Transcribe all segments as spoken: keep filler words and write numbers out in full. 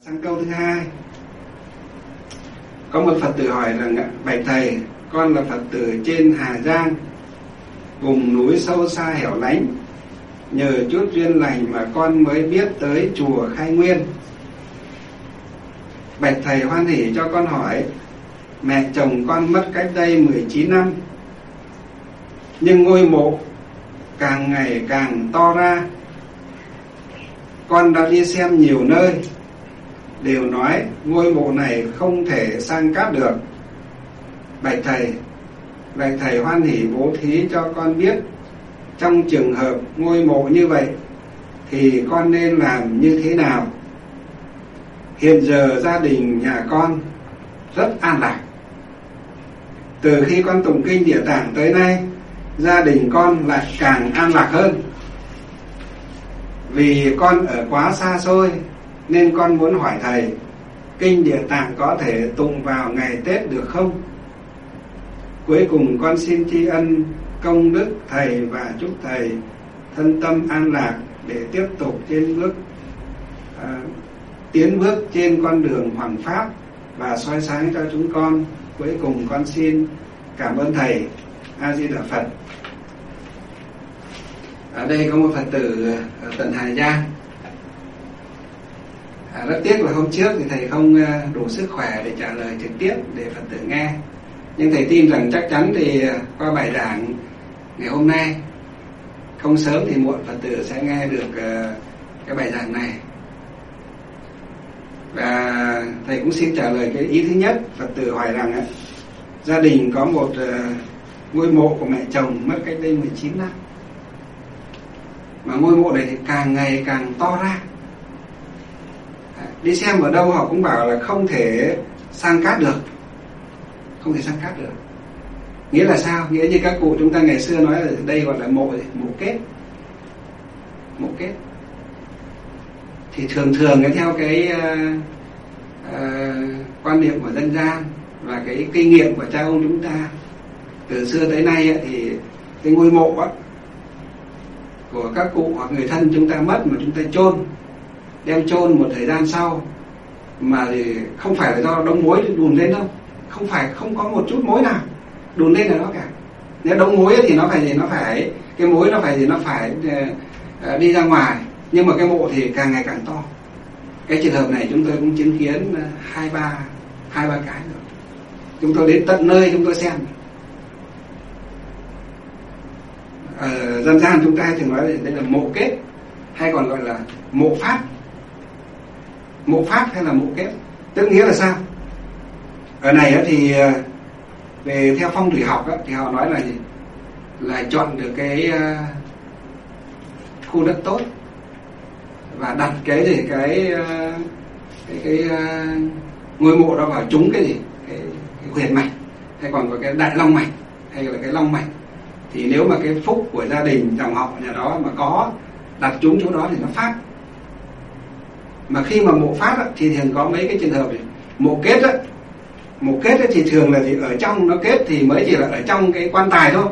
Sang câu thứ hai, có một Phật tử hỏi rằng: bạch thầy, con là Phật tử trên Hà Giang, vùng núi sâu xa hẻo lánh, nhờ chút duyên lành mà con mới biết tới chùa Khai Nguyên. Bạch thầy hoan hỉ cho con hỏi, mẹ chồng con mất cách đây mười chín năm, nhưng ngôi mộ càng ngày càng to ra. Con đã đi xem nhiều nơi, đều nói ngôi mộ này không thể sang cát được. Bạch thầy, bạch thầy hoan hỉ bố thí cho con biết, trong trường hợp ngôi mộ như vậy thì con nên làm như thế nào? Hiện giờ gia đình nhà con rất an lạc. Từ khi con tụng kinh Địa Tạng tới nay, gia đình con lại càng an lạc hơn. Vì con ở quá xa xôi nên con muốn hỏi thầy, kinh Địa Tạng có thể tụng vào ngày Tết được không? Cuối cùng con xin tri ân công đức thầy và chúc thầy thân tâm an lạc để tiếp tục trên bước à, tiến bước trên con đường hoằng pháp và soi sáng cho chúng con. Cuối cùng con xin cảm ơn thầy. A Di Đà Phật. Ở đây có một Phật tử ở tận Hà Giang. À, rất tiếc là hôm trước thì thầy không đủ sức khỏe để trả lời trực tiếp để Phật tử nghe, nhưng thầy tin rằng chắc chắn thì qua bài giảng ngày hôm nay, không sớm thì muộn, Phật tử sẽ nghe được cái bài giảng này. Và thầy cũng xin trả lời cái ý thứ nhất. Phật tử hỏi rằng ấy, gia đình có một uh, ngôi mộ của mẹ chồng mất cách đây mười chín năm, mà ngôi mộ này thì càng ngày càng to ra. Đi xem ở đâu họ cũng bảo là không thể san cát được, không thể san cát được. Nghĩa là sao? Nghĩa như các cụ chúng ta ngày xưa nói là đây gọi là mộ mộ kết, mộ kết. Thì thường thường theo cái uh, uh, quan niệm của dân gian và cái kinh nghiệm của cha ông chúng ta từ xưa tới nay ấy, thì cái ngôi mộ ấy, của các cụ hoặc người thân chúng ta mất mà chúng ta chôn, đem chôn một thời gian sau, mà thì không phải là do đống muối đùn lên đâu, không phải, không có một chút muối nào đùn lên là nó cả. Nếu đống muối ấy, thì nó phải gì nó phải cái muối nó phải gì nó phải uh, đi ra ngoài, nhưng mà cái mộ thì càng ngày càng to. Cái trường hợp này chúng tôi cũng chứng kiến hai ba hai ba cái rồi. Chúng tôi đến tận nơi chúng tôi xem. Ở dân gian chúng ta thường nói đây là mộ kết, hay còn gọi là mộ pháp. Mộ pháp hay là mộ kết, tức nghĩa là sao? Ở này thì về theo phong thủy học thì họ nói là gì? Là chọn được cái khu đất tốt và đặt cái gì cái cái cái, cái ngôi mộ đó vào trúng cái gì cái, cái huyệt mạch, hay còn có cái đại long mạch, hay là cái long mạch. Thì nếu mà cái phúc của gia đình dòng họ nhà đó mà có đặt trúng chỗ đó thì nó phát. Mà khi mà mộ phát á, thì thường có mấy cái trường hợp này. Mộ kết á, mộ kết ấy, thì thường là thì ở trong nó kết thì mới chỉ là ở trong cái quan tài thôi.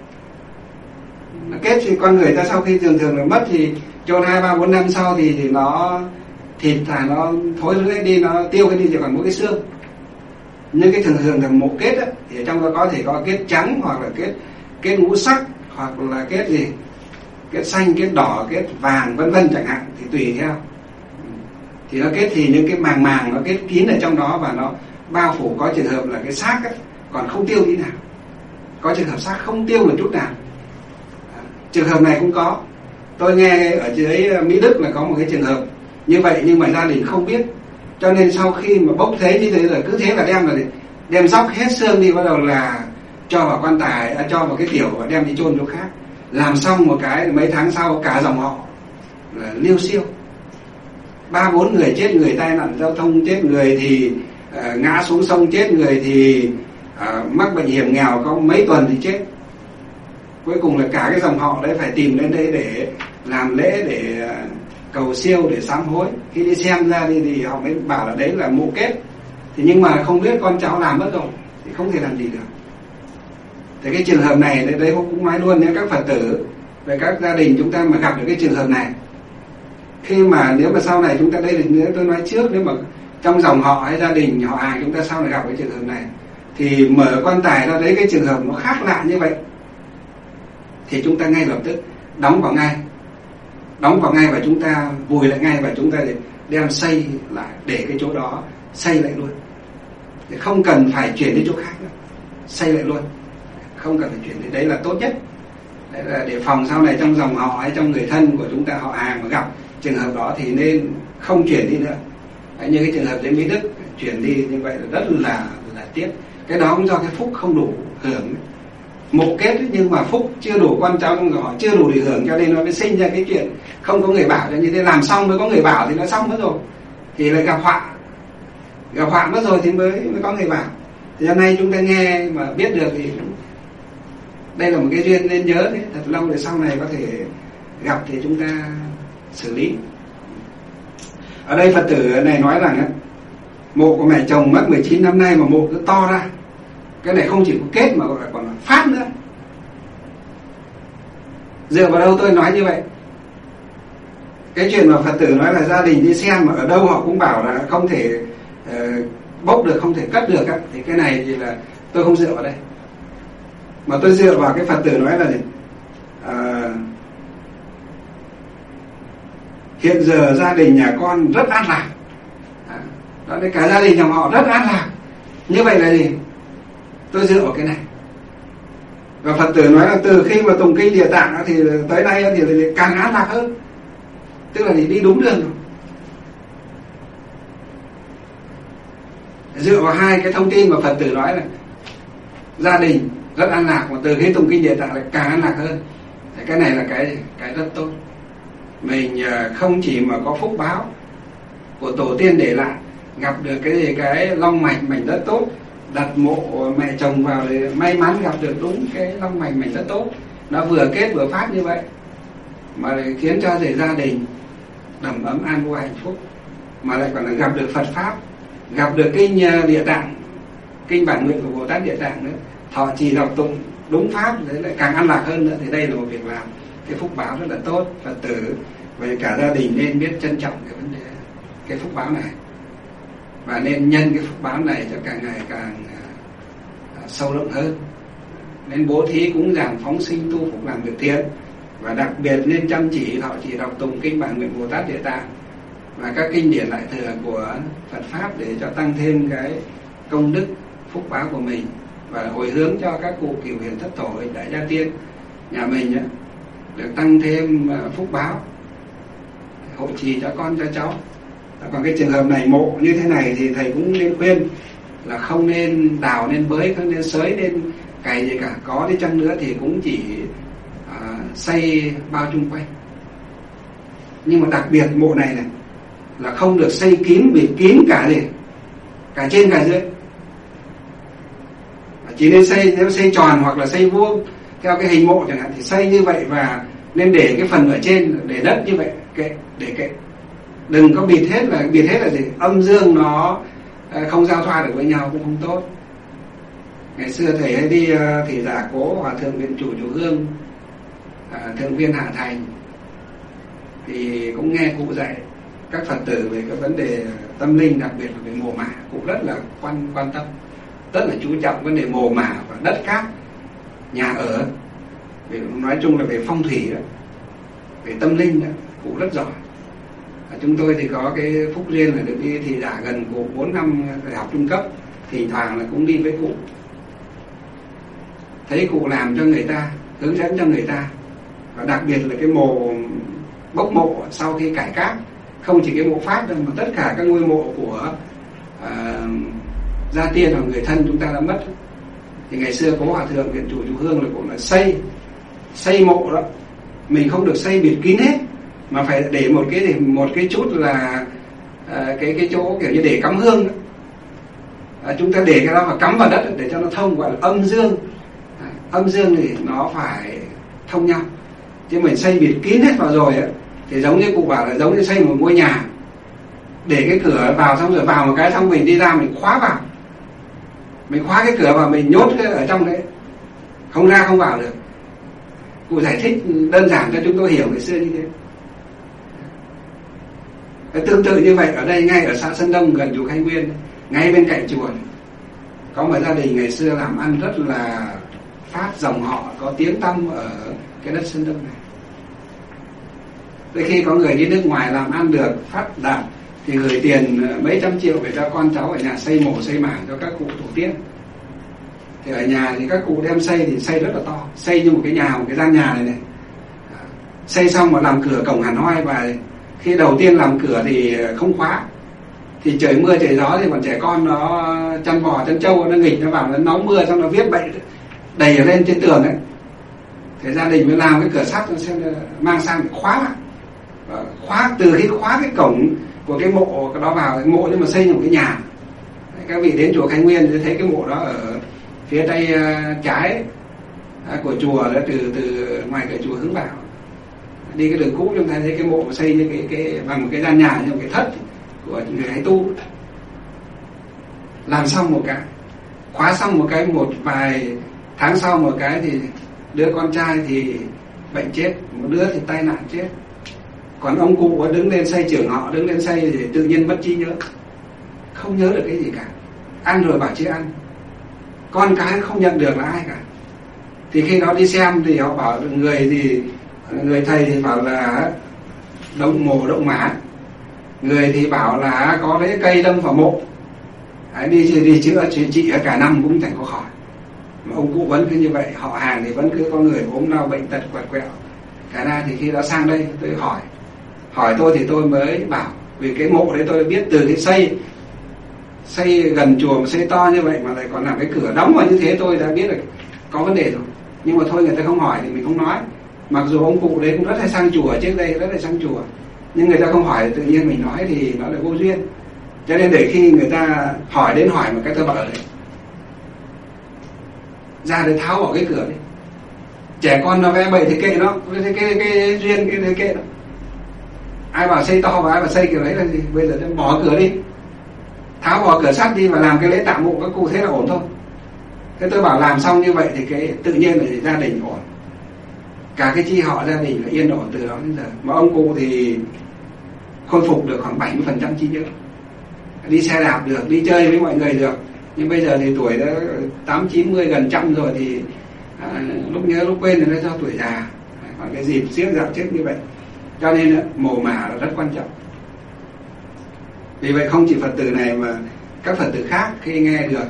Nó kết thì con người ta sau khi thường thường là mất thì chôn hai ba bốn năm sau thì thì nó thịt thà nó thối rữa đi, nó tiêu cái đi chỉ còn mỗi cái xương. Nhưng cái thường thường là mộ kết á, thì ở trong đó có thể có kết trắng, hoặc là kết kết ngũ sắc, hoặc là kết gì kết xanh, kết đỏ, kết vàng vân vân chẳng hạn, thì tùy theo. Thì nó kết thì những cái màng màng nó kết kín ở trong đó và nó bao phủ. Có trường hợp là cái xác ấy, còn không tiêu tí nào, có trường hợp xác không tiêu một chút nào. Trường hợp này cũng có. Tôi nghe ở dưới Mỹ Đức là có một cái trường hợp như vậy, nhưng mà gia đình không biết, cho nên sau khi mà bốc thế như thế rồi cứ thế là đem là đem dóc hết xương đi, bắt đầu là cho vào quan tài, à, cho vào cái tiểu và đem đi chôn chỗ khác. Làm xong một cái mấy tháng sau cả dòng họ là liêu xiêu, ba bốn người chết, người tai nạn giao thông chết, người thì uh, ngã xuống sông chết, người thì uh, mắc bệnh hiểm nghèo có mấy tuần thì chết. Cuối cùng là cả cái dòng họ đấy phải tìm đến đây để làm lễ, để uh, cầu siêu, để sám hối. Khi đi xem ra đi thì họ mới bảo là đấy là mộ kết. Thì nhưng mà không biết con cháu làm mất rồi thì không thể làm gì được. Thì cái trường hợp này đấy cũng nói luôn nhé các Phật tử, về các gia đình chúng ta mà gặp được cái trường hợp này khi mà nếu mà sau này chúng ta, đây là nếu tôi nói trước, nếu mà trong dòng họ hay gia đình họ hàng chúng ta sau này gặp cái trường hợp này, thì mở quan tài ra đấy cái trường hợp nó khác lạ như vậy, thì chúng ta ngay lập tức đóng vào ngay, đóng vào ngay và chúng ta vùi lại ngay, và chúng ta đem xây lại để cái chỗ đó, xây lại luôn, để không cần phải chuyển đến chỗ khác nữa, xây lại luôn, không cần phải chuyển đến đấy là tốt nhất. Đấy là để phòng sau này trong dòng họ hay trong người thân của chúng ta, họ hàng mà gặp trường hợp đó thì nên không chuyển đi nữa. Đấy, như cái trường hợp đến Mỹ Đức chuyển đi như vậy là rất là là tiếc. Cái đó cũng do cái phúc không đủ hưởng, mộ kết ấy, nhưng mà phúc chưa đủ quan trọng, họ chưa đủ để hưởng, cho nên nó mới sinh ra cái chuyện không có người bảo cho như thế. Làm xong mới có người bảo thì nó xong mất rồi, thì lại gặp họa, gặp họa mất rồi thì mới mới có người bảo. Thì hôm nay chúng ta nghe mà biết được thì đây là một cái duyên nên nhớ đấy, thật lâu để sau này có thể gặp thì chúng ta xử lý. Ở đây Phật tử này nói rằng ấy, mộ của mẹ chồng mất mười chín năm nay mà mộ cứ to ra, cái này không chỉ có kết mà còn phát nữa. Dựa vào đâu tôi nói như vậy? Cái chuyện mà Phật tử nói là gia đình đi xem mà ở đâu họ cũng bảo là không thể uh, bốc được, không thể cất được á, thì cái này thì là tôi không dựa vào đây, mà tôi dựa vào cái Phật tử nói là gì? Uh, hiện giờ gia đình nhà con rất an lạc, à, đó là cả gia đình nhà họ rất an lạc. Như vậy là gì? Tôi dựa vào cái này. Và Phật tử nói là từ khi mà tụng kinh Địa Tạng thì tới nay thì càng an lạc hơn, tức là thì đi đúng đường rồi. Dựa vào hai cái thông tin mà Phật tử nói là gia đình rất an lạc, mà từ khi tụng kinh Địa Tạng lại càng an lạc hơn. Cái này là cái cái rất tốt. Mình không chỉ mà có phúc báo của tổ tiên để lại, gặp được cái gì cái long mạch mảnh đất tốt, đặt mộ mẹ chồng vào thì may mắn gặp được đúng cái long mạch mảnh đất tốt, nó vừa kết vừa phát như vậy, mà lại khiến cho thể gia đình đầm ấm an vui hạnh phúc, mà lại còn là gặp được Phật pháp, gặp được kinh Địa Tạng, kinh bản nguyện của Bồ Tát Địa Tạng nữa, thọ trì đọc tụng đúng pháp, đấy lại càng an lạc hơn nữa. Thì đây là một việc làm, cái phúc báo rất là tốt. Phật tử về cả gia đình nên biết trân trọng cái vấn đề, cái phúc báo này, và nên nhân cái phúc báo này cho càng ngày càng uh, sâu rộng hơn. Nên bố thí cúng dường phóng sinh tu phục làm việc thiện, và đặc biệt nên chăm chỉ thọ trì đọc tụng kinh bản nguyện Bồ Tát Địa Tạng và các kinh điển đại thừa của Phật pháp, để cho tăng thêm cái công đức phúc báo của mình, và hồi hướng cho các cụ cửu hiền thất tổ đại gia tiên nhà mình ấy, được tăng thêm phúc báo, hộ trì cho con cho cháu. Còn cái trường hợp này mộ như thế này thì thầy cũng nên khuyên là không nên đào, nên bới, không nên xới, nên cày gì cả. Có đi chăng nữa thì cũng chỉ à, xây bao chung quanh. Nhưng mà đặc biệt mộ này này là không được xây kín, bịt kín cả gì, cả trên cả dưới. Chỉ nên xây, nếu xây tròn hoặc là xây vuông theo cái hình mộ chẳng hạn thì xây như vậy, và nên để cái phần ở trên để đất như vậy, kệ, để kệ, đừng có bịt hết. Là bịt hết là gì? Âm dương nó không giao thoa được với nhau cũng không tốt. Ngày xưa thầy hay đi thị giả cố Hòa thượng Viện Chủ Chùa Hương, thượng viên Hạ Thành, thì cũng nghe cụ dạy các Phật tử về cái vấn đề tâm linh, đặc biệt là về mồ mả. Cụ rất là quan quan tâm, rất là chú trọng vấn đề mồ mả và đất cát, nhà ở, về nói chung là về phong thủy đó, về tâm linh đó, cụ rất giỏi. Và chúng tôi thì có cái phúc duyên là được đi thị giả gần cụ bốn năm đại học trung cấp, thỉnh thoảng là cũng đi với cụ, thấy cụ làm cho người ta, hướng dẫn cho người ta. Và đặc biệt là cái mồ bốc mộ sau khi cải cát, không chỉ cái mộ Pháp đâu mà tất cả các ngôi mộ của uh, gia tiên hoặc người thân chúng ta đã mất. Thì ngày xưa có Hòa thượng Viện Chủ Chùa Hương là cũng là xây xây mộ đó, mình không được xây bịt kín hết, mà phải để một cái một cái chút là uh, cái cái chỗ kiểu như để cắm hương đó. Uh, chúng ta để cái đó và cắm vào đất để cho nó thông, gọi là âm dương. Uh, âm dương thì nó phải thông nhau, chứ mình xây bịt kín hết vào rồi ấy, thì giống như cụ bảo là giống như xây một ngôi nhà, để cái cửa vào xong rồi vào một cái xong mình đi ra mình khóa vào, mình khóa cái cửa vào, mình nhốt cái ở trong đấy, không ra không vào được. Cụ giải thích đơn giản cho chúng tôi hiểu ngày xưa như thế. Cái tương tự như vậy ở đây, ngay ở xã Sơn Đông gần chùa Khai Nguyên, ngay bên cạnh chùa này, có một gia đình ngày xưa làm ăn rất là phát, dòng họ có tiếng tăm ở cái đất Sơn Đông này. Tới khi có người đi nước ngoài làm ăn được, phát đạt, thì gửi tiền mấy trăm triệu để cho con cháu ở nhà xây mồ xây mảng cho các cụ tổ tiên. Thì ở nhà thì các cụ đem xây thì xây rất là to, xây như một cái nhà, một cái gian nhà này này. Xây xong mà làm cửa cổng hẳn hoi, và khi đầu tiên làm cửa thì không khóa. Thì trời mưa trời gió thì bọn trẻ con nó chăn bò chăn trâu nó nghịch, nó vào nó nóng mưa, xong nó viết bậy đầy ở lên trên tường ấy. Thế gia đình mới làm cái cửa sắt xem mang sang để khóa lại. Và khóa, từ khi khóa cái cổng của cái mộ cái đó vào, cái mộ nhưng mà xây một cái nhà. Các vị đến chùa Khai Nguyên thì thấy cái mộ đó ở phía tay trái của chùa đó, từ từ ngoài cửa chùa hướng vào, đi cái đường cũ chúng ta thấy cái mộ xây như cái cái bằng một cái gian nhà, như một cái thất của người hay tu. Làm xong một cái, khóa xong một cái, một vài tháng sau một cái thì đứa con trai thì bệnh chết, một đứa thì tai nạn chết. Còn ông cụ đứng lên xây, trưởng họ đứng lên xây thì tự nhiên mất trí nhớ, không nhớ được cái gì cả. Ăn rồi bảo chưa ăn, con cái không nhận được là ai cả. Thì khi đó đi xem thì họ bảo, người thì người thầy thì bảo là động mồ động mã, người thì bảo là có lấy cây đâm vào mộ. Đấy, đi đi chữa trị, trị cả năm cũng chẳng có khỏi. Mà ông cụ vẫn cứ như vậy, họ hàng thì vẫn cứ có người ốm đau bệnh tật quẹt quẹo. Cả ra thì khi đó sang đây tôi hỏi hỏi tôi thì tôi mới bảo, vì cái mộ đấy tôi biết từ cái xây xây gần chùa mà xây to như vậy mà lại còn làm cái cửa đóng vào như thế, tôi đã biết là có vấn đề rồi. Nhưng mà thôi, người ta không hỏi thì mình không nói. Mặc dù ông cụ đấy cũng rất hay sang chùa, trước đây rất hay sang chùa, nhưng người ta không hỏi, tự nhiên mình nói thì nó lại vô duyên. Cho nên để khi người ta hỏi đến hỏi một cái, tôi bảo đấy, ra để tháo bỏ cái cửa đi. Trẻ con nó vẽ bậy thì kệ nó, cái, cái, cái duyên cái, cái kệ nó. Ai bảo xây to và ai bảo xây kiểu đấy là gì? Bây giờ bỏ cửa đi, tháo bỏ cửa sắt đi và làm cái lễ tạm mộ các cụ, thế là ổn thôi. Thế tôi bảo làm xong như vậy thì cái tự nhiên là gia đình ổn, cả cái chi họ gia đình là yên ổn từ đó đến giờ. Mà ông cụ thì khôi phục được khoảng bảy mươi phần trăm trí nhớ, đi xe đạp được, đi chơi với mọi người được. Nhưng bây giờ thì tuổi đã tám chín mươi gần trăm rồi thì à, lúc nhớ lúc quên thì nó do tuổi già, còn cái dịp siết dạo chết như vậy. Cho nên mồ mả là rất quan trọng. Vì vậy không chỉ Phật tử này mà các Phật tử khác khi nghe được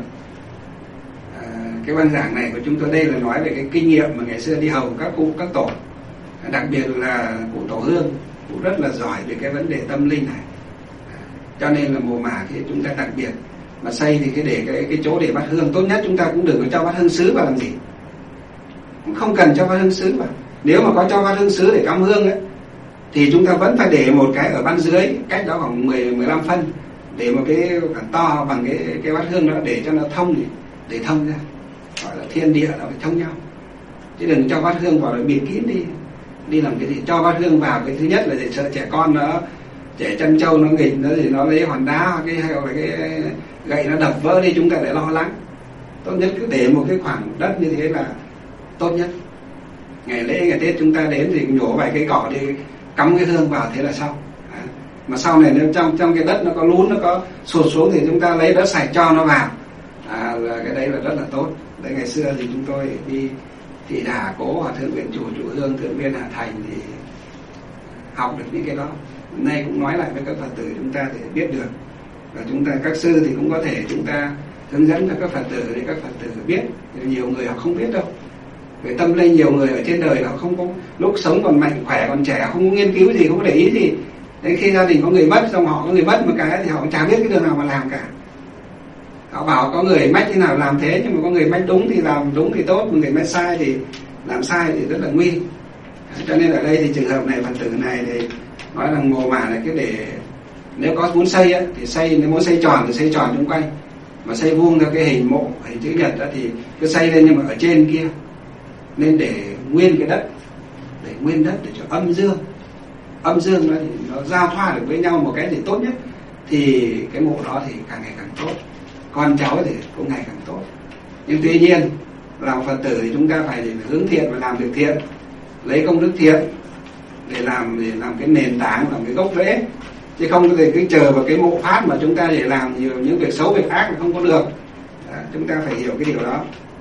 à, cái văn giảng này của chúng tôi, đây là nói về cái kinh nghiệm mà ngày xưa đi hầu các cụ các tổ, đặc biệt là cụ Tổ Hương, cụ rất là giỏi về cái vấn đề tâm linh này. Cho nên là mồ mả thì chúng ta đặc biệt mà xây thì cái để cái cái chỗ để bát hương, tốt nhất chúng ta cũng đừng có cho bát hương sứ vào làm gì, cũng không cần cho bát hương sứ vào. Nếu mà có cho bát hương sứ để cắm hương ấy, thì chúng ta vẫn phải để một cái ở ban dưới, cách đó khoảng mười mười lăm phân, để một cái khoảng to bằng cái cái bát hương đó, để cho nó thông, để thông ra, gọi là thiên địa nó phải thông nhau. Chứ đừng cho bát hương vào để bịt kín đi. Đi làm cái gì? Cho bát hương vào, cái thứ nhất là để sợ trẻ con nó, trẻ chân trâu nó nghịch nó thì nó lấy hòn đá hoặc cái hay là cái gậy nó đập vỡ đi, chúng ta lại lo lắng. Tốt nhất cứ để một cái khoảng đất như thế là tốt nhất. Ngày lễ ngày Tết chúng ta đến thì nhổ vài cây cỏ đi, cắm cái hương vào, thế là xong. À, mà sau này nếu trong trong cái đất nó có lún, nó có sụt xuống thì chúng ta lấy đất sạch cho nó vào. À, là cái đấy là rất là tốt. Đấy, ngày xưa thì chúng tôi đi thị đà cố hòa thượng viện chủ chủ hương thượng viên Hà Thành thì học được những cái đó. Hôm nay cũng nói lại với các Phật tử chúng ta để biết được, và chúng ta các sư thì cũng có thể chúng ta hướng dẫn cho các Phật tử để các Phật tử biết. Nhiều người họ không biết đâu. Về tâm linh nhiều người ở trên đời họ không có, lúc sống còn mạnh khỏe còn trẻ không có nghiên cứu gì, không có để ý gì. Đến khi gia đình có người mất, xong họ có người mất một cái thì họ cũng chả biết cái đường nào mà làm cả. Họ bảo có người mách thế nào làm thế, nhưng mà có người mách đúng thì làm đúng thì tốt, người mách sai thì làm sai thì rất là nguy. Cho nên ở đây thì trường hợp này, Phật tử này thì nói là mồ mả này, cái để nếu có muốn xây á, thì xây, nếu muốn xây tròn thì xây tròn xung quanh, mà xây vuông theo cái hình mộ, hình chữ nhật đó thì cứ xây lên, nhưng mà ở trên kia nên để nguyên cái đất, để nguyên đất để cho âm dương âm dương nó, nó giao thoa được với nhau một cái thì tốt nhất, thì cái mộ đó thì càng ngày càng tốt, con cháu thì cũng ngày càng tốt. Nhưng tuy nhiên làm Phật tử thì chúng ta phải hướng thiện và làm việc thiện, lấy công đức thiện để làm để làm cái nền tảng, làm cái gốc rễ chứ không có thể cứ chờ vào cái mộ phát mà chúng ta để làm nhiều những việc xấu việc ác là không có được. Đó, chúng ta phải hiểu cái điều đó.